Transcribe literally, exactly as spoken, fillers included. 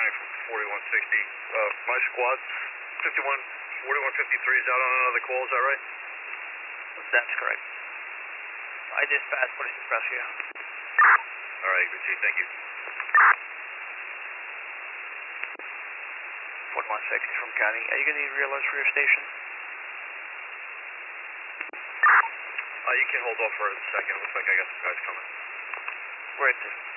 County from forty-one sixty. Uh, my squad, fifty-one, forty-one fifty-three is out on another call, is that right? That's correct. I dispatched Police Express here. All right, good chief, thank you. forty-one sixty from County. Are you going to need real alerts for your station? Uh, you can hold off for a second. Looks like I got some guys coming. Where to?